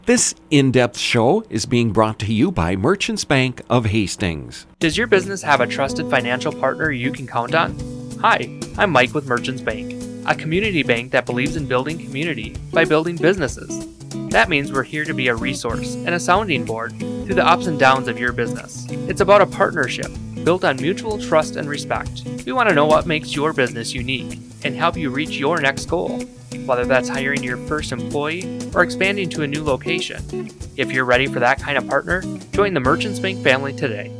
This in-depth show is being brought to you by Merchants Bank of Hastings. Does your business have a trusted financial partner you can count on? Hi, I'm Mike with Merchants Bank, a community bank that believes in building community by building businesses. That means we're here to be a resource and a sounding board through the ups and downs of your business. It's about a partnership built on mutual trust and respect. We want to know what makes your business unique and help you reach your next goal, whether that's hiring your first employee or expanding to a new location. If you're ready for that kind of partner, join the Merchants Bank family today.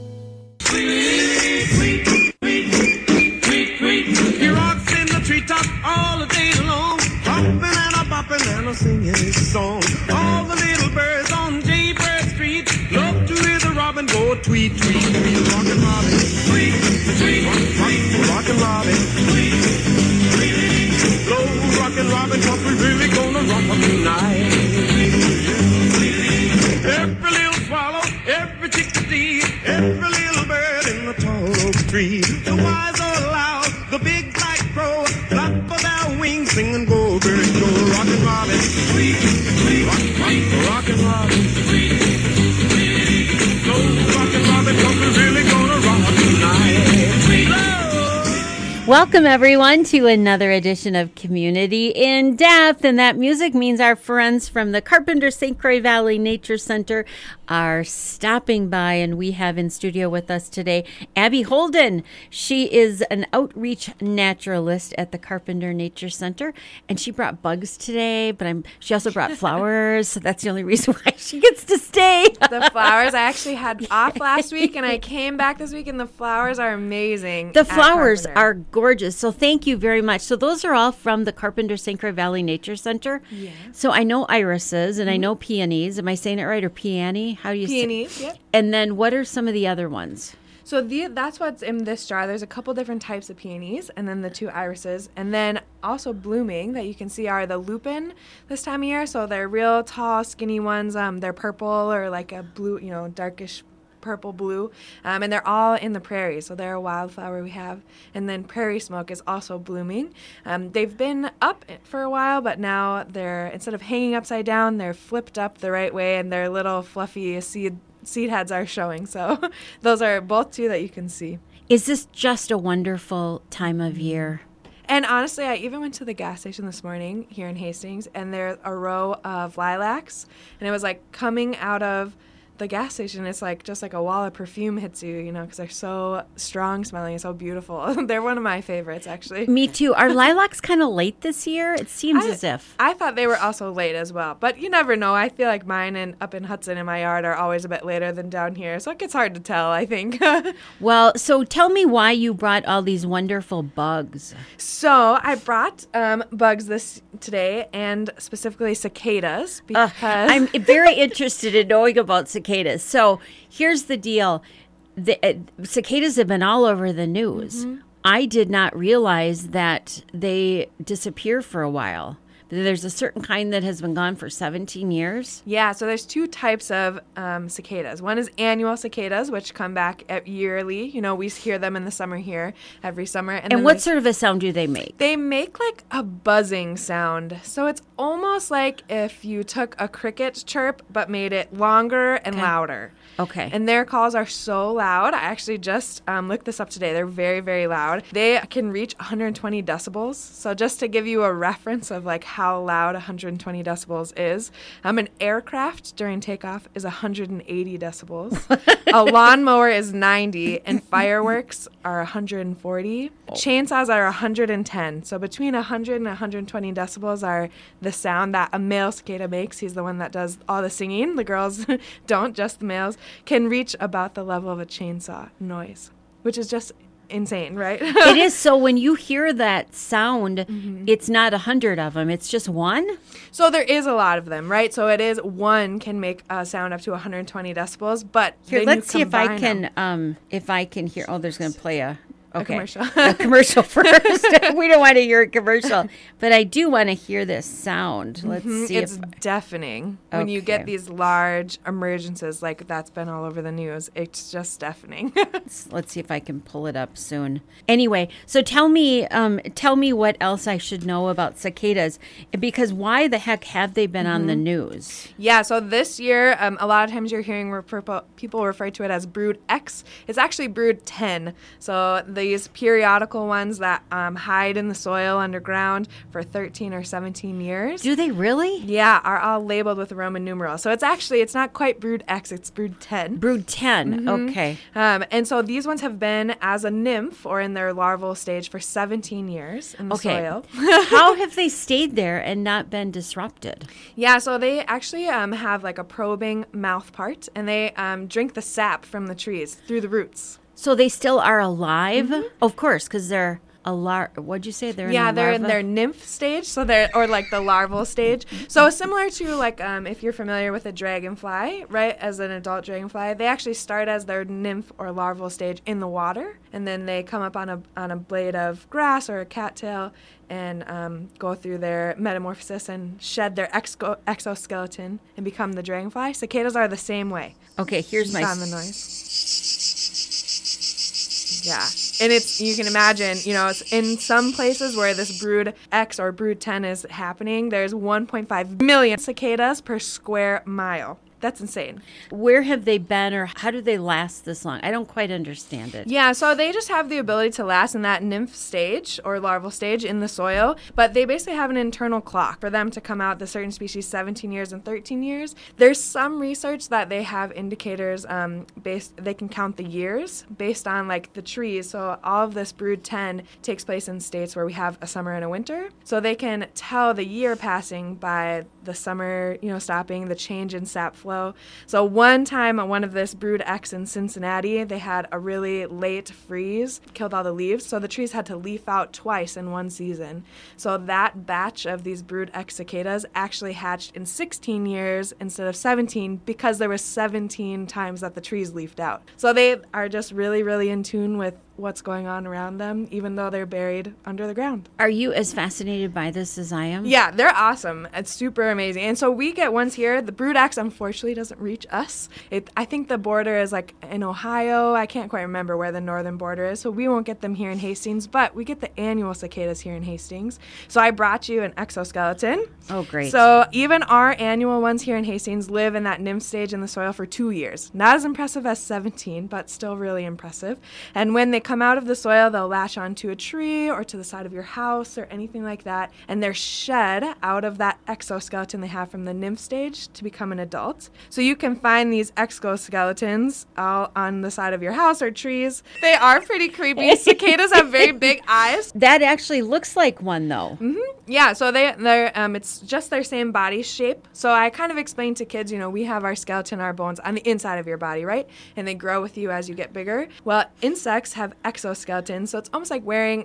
He rocks in the treetop all the day long, hopping and a bopping and a singing his song. All the little birds on Jaybird Street love to hear the robin go tweet, tweet, tweet. Rockin' Robin, tweet, tweet, rockin' Robin, tweet, tweet. Blow rockin' Robin, 'cause we really gonna rock 'em tonight. Every little swallow, every chickadee, every little bird in the tall oak tree. The wise or loud, the big black crow, flap of their wings, singing go bird go. Rockin' Robin, tweet, tweet, rockin' Robin, tweet, tweet. Go rockin' Robin, 'cause we really gonna rock 'em tonight. Welcome, everyone, to another edition of Community in Depth. And that music means our friends from the Carpenter St. Croix Valley Nature Center are stopping by. And we have in studio with us today Abby Holden. She is an outreach naturalist at the Carpenter Nature Center. And she brought bugs today, but she also brought flowers. So that's the only reason why she gets to stay. The flowers, I actually had off last week, and I came back this week, and the flowers are amazing. The flowers are gorgeous. So thank you very much. So those are all from the Carpenter St. Croix Valley Nature Center. Yeah. So I know irises and I know peonies. Am I saying it right? Or peony? How do you say it? Peonies, yep. And then what are some of the other ones? So that's what's in this jar. There's a couple different types of peonies, and then the two irises. And then also blooming that you can see are the lupin this time of year. So they're real tall, skinny ones. They're purple or like a blue, darkish purple blue, and they're all in the prairie, so they're a wildflower we have. And then prairie smoke is also blooming. They've been up for a while, but now they're, instead of hanging upside down, they're flipped up the right way, and their little fluffy seed heads are showing. So those are both two that you can see. Is this just a wonderful time of year? And honestly, I even went to the gas station this morning here in Hastings, and there's a row of lilacs, and it was like coming out of the gas station. It's like just like a wall of perfume hits you, because they're so strong smelling and so beautiful. They're one of my favorites, actually. Me too. Are lilacs kind of late this year? It seems as if. I thought they were also late as well, but you never know. I feel like mine up in Hudson in my yard are always a bit later than down here, so it gets hard to tell, I think. Well, so tell me why you brought all these wonderful bugs. So I brought bugs today, and specifically cicadas, because I'm very interested in knowing about cicadas. So here's the deal. Cicadas have been all over the news. Mm-hmm. I did not realize that they disappear for a while. There's a certain kind that has been gone for 17 years. Yeah, so there's two types of cicadas. One is annual cicadas, which come back yearly. We hear them in the summer here every summer. And what sort of a sound do they make? They make like a buzzing sound. So it's almost like if you took a cricket chirp but made it longer and louder. Okay. And their calls are so loud. I actually just looked this up today. They're very, very loud. They can reach 120 decibels. So just to give you a reference of like how loud 120 decibels is, an aircraft during takeoff is 180 decibels. A lawnmower is 90, and fireworks are 140. Chainsaws are 110. So between 100 and 120 decibels are the sound that a male cicada makes. He's the one that does all the singing. The girls don't, just the males. Can reach about the level of a chainsaw noise, which is just insane, right? It is. So when you hear that sound, it's not 100 of them. It's just one? So there is a lot of them, right? So it is one can make a sound up to 120 decibels, but here, let's see if I can hear. Oh, there's going to play a A commercial. A commercial first. We don't want to hear a commercial, but I do want to hear this sound. Let's see. It's deafening. When you get Okay. these large emergencies, like that's been all over the news, it's just deafening. Let's see if I can pull it up soon. Anyway, so tell me what else I should know about cicadas, because why the heck have they been on the news? Yeah, so this year, a lot of times you're hearing people refer to it as brood X. It's actually brood 10. So these periodical ones that hide in the soil underground for 13 or 17 years. Do they really? Yeah, are all labeled with Roman numerals. So it's not quite brood X, it's brood 10. Brood 10. Okay. And so these ones have been as a nymph or in their larval stage for 17 years in the soil. How have they stayed there and not been disrupted? Yeah, so they actually have like a probing mouth part, and they drink the sap from the trees through the roots. So they still are alive? Of course, because they're what'd you say? They're in They're in larva? their nymph stage, so or like the larval stage. So similar to like if you're familiar with a dragonfly, right? As an adult dragonfly, they actually start as their nymph or larval stage in the water, and then they come up on a blade of grass or a cattail and go through their metamorphosis and shed their exoskeleton and become the dragonfly. Cicadas are the same way. Okay, here's my... Sound the noise. Yeah. And you can imagine, it's in some places where this brood X or brood 10 is happening, there's 1.5 million cicadas per square mile. That's insane. Where have they been, or how do they last this long? I don't quite understand it. Yeah, so they just have the ability to last in that nymph stage or larval stage in the soil, but they basically have an internal clock for them to come out, the certain species, 17 years and 13 years. There's some research that they have indicators they can count the years based on like the trees. So all of this brood 10 takes place in states where we have a summer and a winter. So they can tell the year passing by the summer, stopping, the change in sap flow. So one time on one of this brood X in Cincinnati, they had a really late freeze, killed all the leaves. So the trees had to leaf out twice in one season. So that batch of these brood X cicadas actually hatched in 16 years instead of 17 because there was 17 times that the trees leafed out. So they are just really, really in tune with what's going on around them, even though they're buried under the ground. Are you as fascinated by this as I am? Yeah, they're awesome. It's super amazing. And so we get ones here. The brood X, unfortunately, doesn't reach us. I think the border is like in Ohio. I can't quite remember where the northern border is, so we won't get them here in Hastings, but we get the annual cicadas here in Hastings. So I brought you an exoskeleton. Oh, great. So even our annual ones here in Hastings live in that nymph stage in the soil for 2 years. Not as impressive as 17, but still really impressive. And when they come out of the soil, they'll latch onto a tree or to the side of your house or anything like that, and they're shed out of that exoskeleton they have from the nymph stage to become an adult. So you can find these exoskeletons all on the side of your house or trees. They are pretty creepy. Cicadas have very big eyes. That actually looks like one, though. Yeah, so they're it's just their same body shape. So I kind of explain to kids, we have our skeleton, our bones on the inside of your body, right? And they grow with you as you get bigger. Well, insects have exoskeletons, so it's almost like wearing,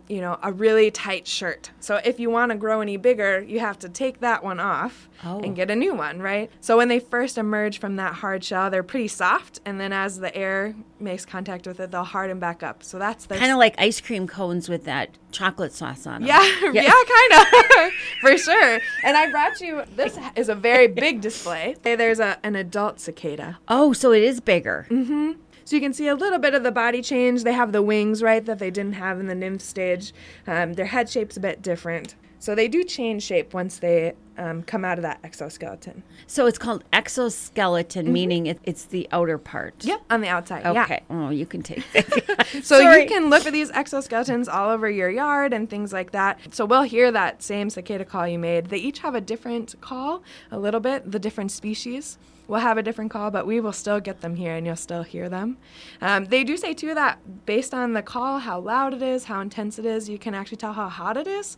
a really tight shirt. So if you want to grow any bigger, you have to take that one off and get a new one, right? So when they first emerge from that hard shell, they're pretty soft, and then as the air makes contact with it, they'll harden back up. So that's their Kind of like ice cream cones with that chocolate sauce on them. Yeah, kind of, for sure. And I brought you, this is a very big display. There's an adult cicada. Oh, so it is bigger. So you can see a little bit of the body change. They have the wings, right, that they didn't have in the nymph stage. Their head shape's a bit different. So they do change shape once they come out of that exoskeleton. So it's called exoskeleton, meaning it's the outer part. Yep, on the outside, Okay. yeah. Oh, you can take that. So Sorry. you can look for these exoskeletons all over your yard and things like that. So we'll hear that same cicada call you made. They each have a different call, a little bit, the different species will have a different call, but we will still get them here and you'll still hear them. They do say, too, that based on the call, how loud it is, how intense it is, you can actually tell how hot it is.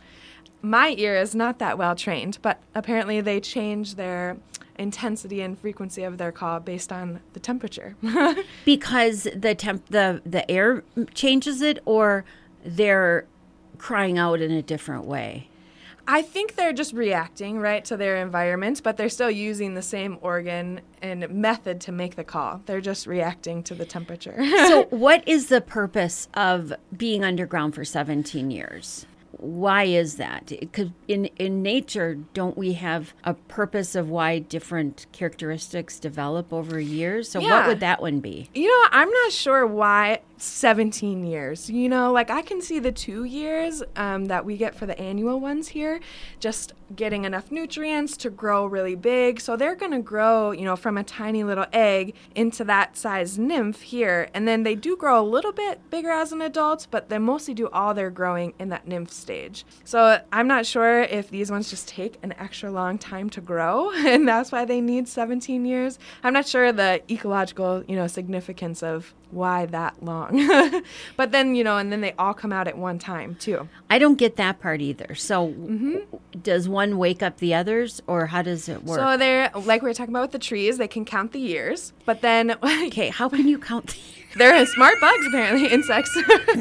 My ear is not that well trained, but apparently they change their intensity and frequency of their call based on the temperature. Because the air changes it, or they're crying out in a different way? I think they're just reacting, right, to their environment, but they're still using the same organ and method to make the call. They're just reacting to the temperature. So what is the purpose of being underground for 17 years? Why is that? Because in nature, don't we have a purpose of why different characteristics develop over years? So what Yeah. would that one be? I'm not sure why 17 years. Like I can see the 2 years that we get for the annual ones here, just getting enough nutrients to grow really big. So they're going to grow, from a tiny little egg into that size nymph here. And then they do grow a little bit bigger as an adult, but they mostly do all their growing in that nymph stage. So I'm not sure if these ones just take an extra long time to grow, and that's why they need 17 years. I'm not sure the ecological, significance of why that long. But then, and then they all come out at one time too. I don't get that part either. So does one wake up the others, or how does it work? So they're, like we were talking about with the trees, they can count the years, but then Okay, how can you count the years? they're smart bugs, apparently, insects.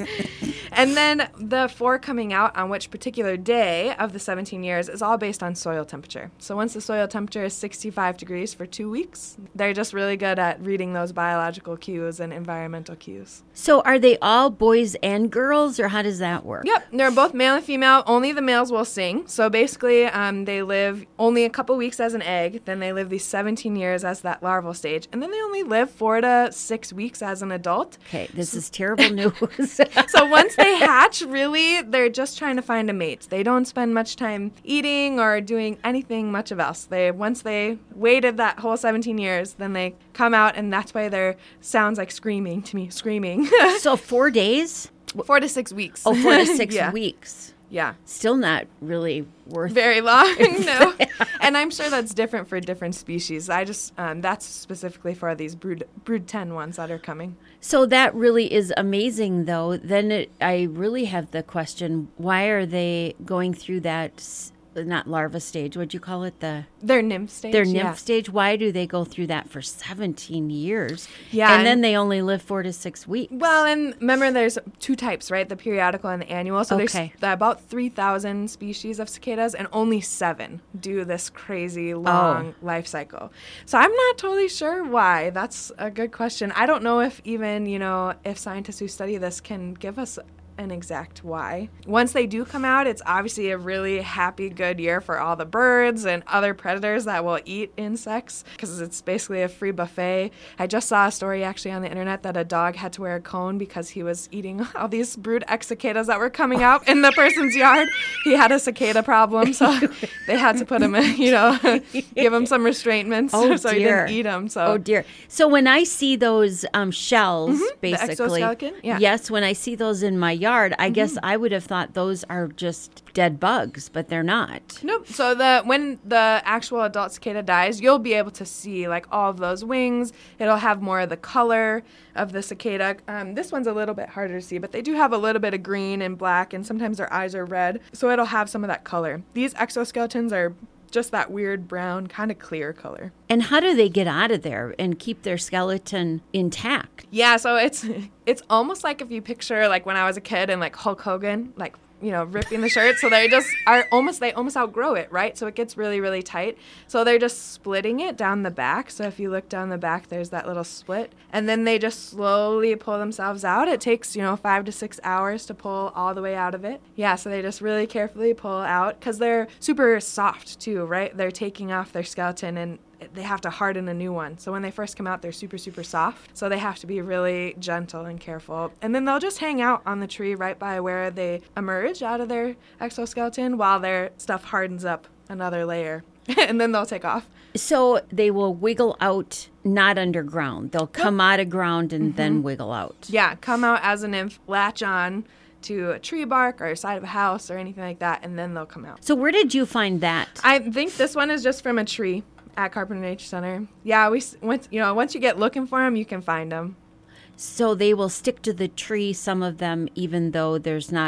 And then the 4 coming out on which particular day of the 17 years is all based on soil temperature. So once the soil temperature is 65 degrees for 2 weeks, they're just really good at reading those biological cues and environmental cues. So are they all boys and girls, or how does that work? Yep, they're both male and female. Only the males will sing. So basically, they live only a couple weeks as an egg. Then they live these 17 years as that larval stage. And then they only live 4 to 6 weeks as an adult. Okay, this is terrible news. So once they hatch, really, they're just trying to find a mate. They don't spend much time eating or doing anything much of else. Once they waited that whole 17 years, then they come out, and that's why their sounds like screaming to me, screaming. So 4 days? 4 to 6 weeks. Oh, 4 to 6 Yeah. weeks. Yeah. Still not really worth Very long, no. And I'm sure that's different for different species. I just, that's specifically for these brood 10 ones that are coming. So that really is amazing, though. Then I really have the question, why are they going through that, not larva stage, what'd you call it? Their nymph stage. Their nymph yeah. stage. Why do they go through that for 17 years? Yeah, And then and- they only live 4 to 6 weeks. Well, and remember there's 2 types, right? The periodical and the annual. So Okay. there's about 3,000 species of cicadas, and only 7 do this crazy long life cycle. So I'm not totally sure why. That's a good question. I don't know if even, if scientists who study this can give us an exact why. Once they do come out, it's obviously a really happy, good year for all the birds and other predators that will eat insects, because it's basically a free buffet. I just saw a story actually on the internet that a dog had to wear a cone because he was eating all these brood X cicadas that were coming out in the person's yard. He had a cicada problem, so they had to put him in, give him some restraintments so he didn't eat them. So. Oh, dear. So when I see those shells, the basically, exoskeleton? Yeah. yes, when I see those in my yard, I guess I would have thought those are just dead bugs, but they're not. Nope. So when the actual adult cicada dies, you'll be able to see like all of those wings. It'll have more of the color of the cicada. This one's a little bit harder to see, but they do have a little bit of green and black, and sometimes their eyes are red. So it'll have some of that color. These exoskeletons are just that weird brown, kind of clear color. And how do they get out of there and keep their skeleton intact? Yeah, so it's almost like if you picture like when I was a kid and like Hulk Hogan, like ripping the shirt. So they almost outgrow it, right? So it gets really, really tight. So they're just splitting it down the back. So if you look down the back, there's that little split. And then they just slowly pull themselves out. It takes, 5 to 6 hours to pull all the way out of it. Yeah, so they just really carefully pull out because they're super soft too, right? They're taking off their skeleton and they have to harden a new one. So when they first come out, they're super, super soft. So they have to be really gentle and careful. And then they'll just hang out on the tree right by where they emerge out of their exoskeleton while their stuff hardens up another layer. And then they'll take off. So they will wiggle out, not underground. They'll come out of ground and then wiggle out. Yeah, come out as a nymph, latch on to a tree bark or side of a house or anything like that, and then they'll come out. So where did you find that? I think this one is just from a tree at Carpenter Nature Center. Yeah, once you get looking for them, you can find them. So they will stick to the tree, some of them, even though there's not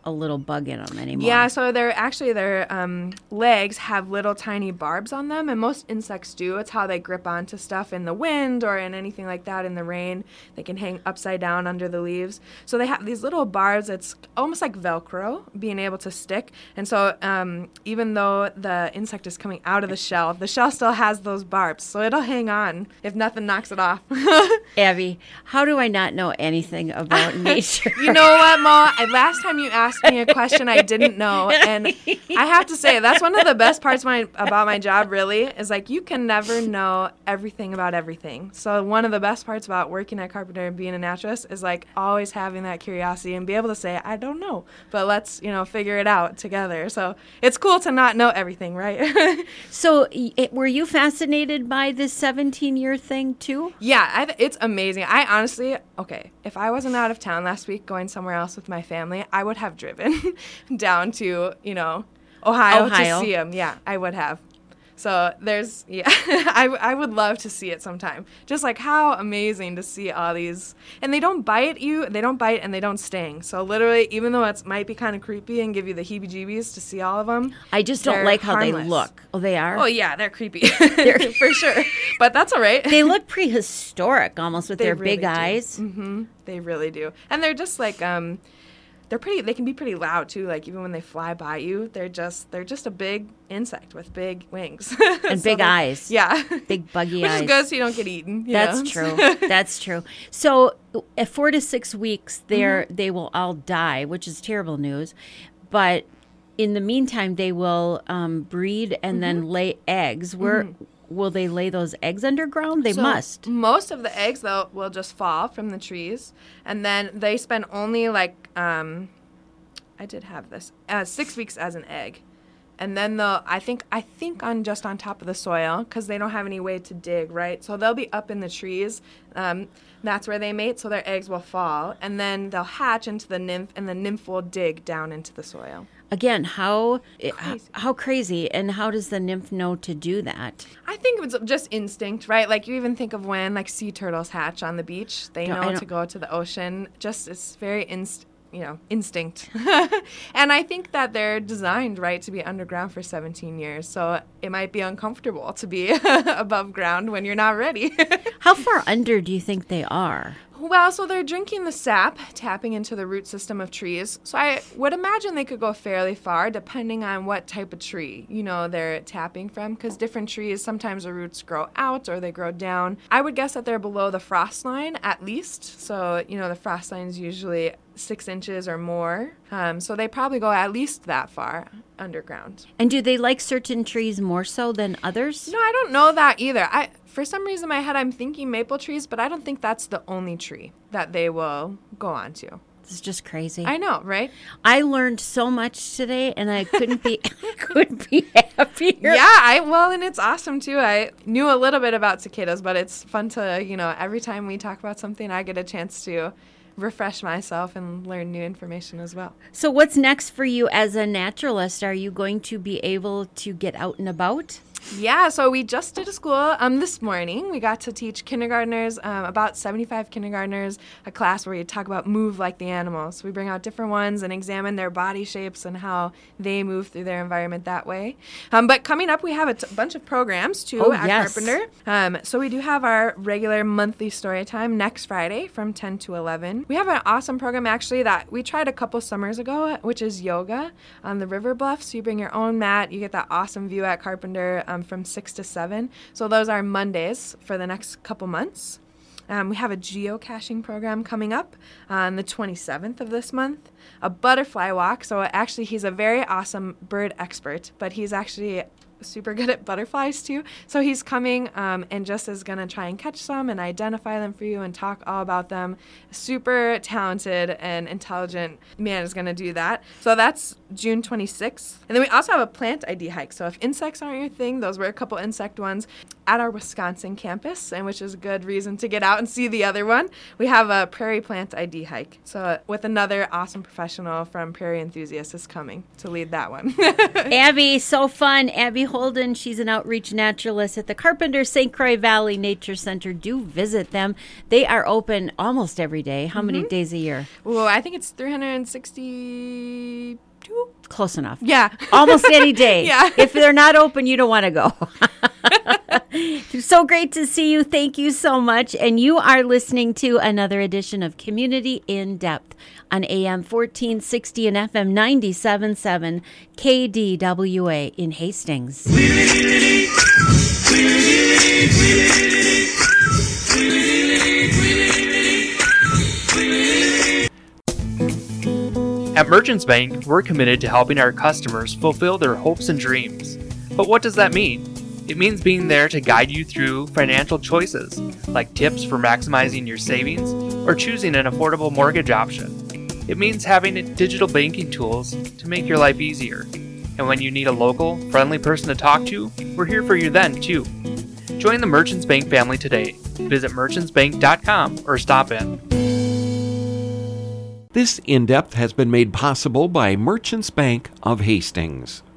a little bug in them anymore. Yeah, so their legs have little tiny barbs on them, and most insects do. It's how they grip onto stuff in the wind or in anything like that in the rain. They can hang upside down under the leaves. So they have these little barbs. It's almost like Velcro, being able to stick. And so even though the insect is coming out of the shell still has those barbs. So it'll hang on if nothing knocks it off. Abby, how do I not know anything about nature? You know what, Ma? Last time you asked me a question I didn't know, and I have to say, that's one of the best parts about my job, really, is like you can never know everything about everything. So one of the best parts about working at Carpenter and being a naturalist is like always having that curiosity and be able to say, I don't know, but let's, figure it out together. So it's cool to not know everything, right? So were you fascinated by this 17-year thing too? Yeah, it's amazing. I honestly, if I wasn't out of town last week going somewhere else with my family, I would have driven down to, Ohio to see them. Yeah, I would have. So I would love to see it sometime. Just like how amazing to see all these. And they don't bite and they don't sting. So literally, even though it might be kind of creepy and give you the heebie-jeebies to see all of them, I just don't like how harmless. They look. Oh, they are? Oh, yeah, they're creepy. For sure. But that's all right. They look prehistoric almost with their really big do. eyes. Mm-hmm. They really do. And they're just like... they can be pretty loud too. Like even when they fly by you, they're just a big insect with big wings and big eyes. Yeah, big buggy eyes. Which is good, so you don't get eaten. That's true. That's true. So at 4 to 6 weeks, they will all die, which is terrible news. But in the meantime, they will breed and then lay eggs. Will they lay those eggs underground? They must. Most of the eggs, though, will just fall from the trees. And then they spend only, I did have this, 6 weeks as an egg. And then I think on top of the soil, because they don't have any way to dig, right? So they'll be up in the trees. That's where they mate, so their eggs will fall. And then they'll hatch into the nymph, and the nymph will dig down into the soil. Again, how crazy, and how does the nymph know to do that? I think it's just instinct, right? Like you even think of when sea turtles hatch on the beach. They know to go to the ocean. Just it's very instinct. And I think that they're designed, right, to be underground for 17 years. So it might be uncomfortable to be above ground when you're not ready. How far under do you think they are? Well, so they're drinking the sap, tapping into the root system of trees. So I would imagine they could go fairly far depending on what type of tree, they're tapping from. Because different trees, sometimes the roots grow out or they grow down. I would guess that they're below the frost line at least. So, the frost line is usually 6 inches or more. So they probably go at least that far underground. And do they like certain trees more so than others? No, I don't know that either. For some reason in my head, I'm thinking maple trees, but I don't think that's the only tree that they will go on to. This is just crazy. I know, right? I learned so much today, and I couldn't be happier. Yeah, and it's awesome too. I knew a little bit about cicadas, but it's fun to, every time we talk about something, I get a chance to refresh myself and learn new information as well. So what's next for you as a naturalist? Are you going to be able to get out and about? Yeah, so we just did a school this morning. We got to teach kindergartners, about 75 kindergartners, a class where you talk about move like the animals. We bring out different ones and examine their body shapes and how they move through their environment that way. But coming up, we have a bunch of programs, too, at Carpenter. So we do have our regular monthly story time next Friday from 10 to 11. We have an awesome program, actually, that we tried a couple summers ago, which is yoga on the river bluff. So you bring your own mat. You get that awesome view at Carpenter from 6 to 7. So those are Mondays for the next couple months. We have a geocaching program coming up on the 27th of this month. A butterfly walk. So actually, he's a very awesome bird expert, but he's actually super good at butterflies too. So he's coming and just is going to try and catch some and identify them for you and talk all about them. Super talented and intelligent man is going to do that. So that's June 26th. And then we also have a plant ID hike. So if insects aren't your thing, those were a couple insect ones at our Wisconsin campus, and which is a good reason to get out and see the other one. We have a prairie plant ID hike. So with another awesome professional from Prairie Enthusiasts is coming to lead that one. Abby, so fun. Abby Holden. She's an outreach naturalist at the Carpenter St. Croix Valley Nature Center. Do visit them. They are open almost every day. How many days a year? Well, I think it's 362. Close enough. Yeah. Almost any day. Yeah. If they're not open, you don't want to go. So great to see you. Thank you so much. And you are listening to another edition of Community in Depth on AM 1460 and FM 97.7 KDWA in Hastings. At Merchants Bank, we're committed to helping our customers fulfill their hopes and dreams. But what does that mean? It means being there to guide you through financial choices, like tips for maximizing your savings or choosing an affordable mortgage option. It means having digital banking tools to make your life easier. And when you need a local, friendly person to talk to, we're here for you then, too. Join the Merchants Bank family today. Visit merchantsbank.com or stop in. This In Depth has been made possible by Merchants Bank of Hastings.